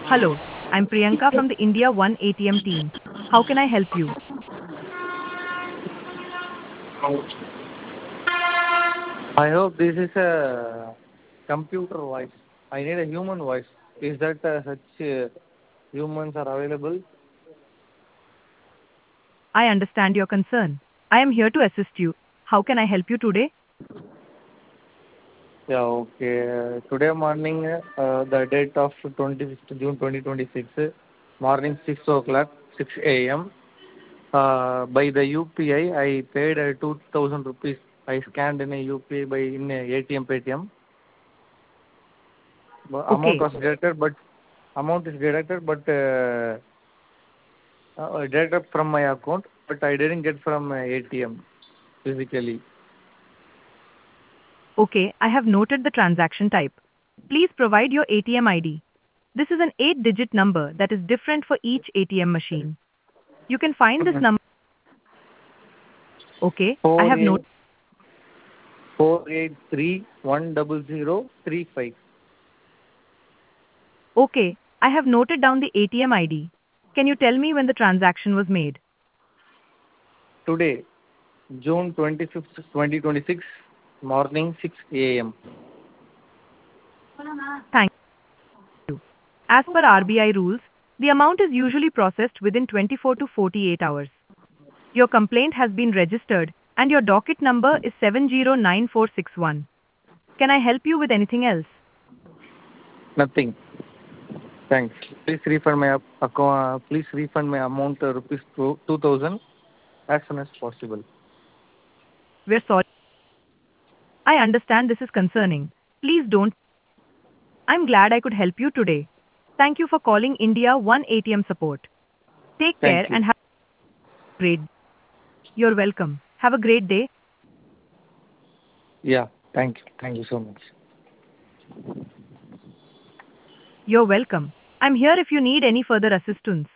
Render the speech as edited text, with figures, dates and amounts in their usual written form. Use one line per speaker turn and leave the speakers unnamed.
Hello, I'm Priyanka from the India One ATM team. How can I help you?
I hope this is a computer voice. I need a human voice. Is that such humans are available?
I understand your concern. I am here to assist you. How can I help you today?
Yeah, okay. Today morning, the date of 25th June 2026, morning 6 o'clock, 6 a.m. By the UPI, I paid 2,000 rupees. I scanned in a UPI by in a ATM Paytm. Amount
Okay,
was deducted, but amount is deducted, but deducted from my account, but I didn't get from ATM physically.
okay, I have noted the transaction type. Please provide your ATM ID. This is an 8-digit number that is different for each ATM machine. You can find this number. Okay, I
Four
have
eight
noted.
483 100 35.
Okay, I have noted down the ATM ID. Can you tell me when the transaction was made?
Today, June 25th, 2026, morning 6 a.m.
Thank you. As per RBI rules, the amount is usually processed within 24 to 48 hours. Your complaint has been registered and your docket number is 709461. Can I help you with anything else?
Nothing. Thanks. Please refund my account. Please refund my amount, rupees 2,000 as soon as possible.
We're sorry. I understand this is concerning. Please don't. I'm glad I could help you today. Thank you for calling India One ATM support. Take care
Thank you.
and have a great. You're welcome. Have a great day.
Yeah. Thank you. Thank you so much.
You're welcome. I'm here if you need any further assistance.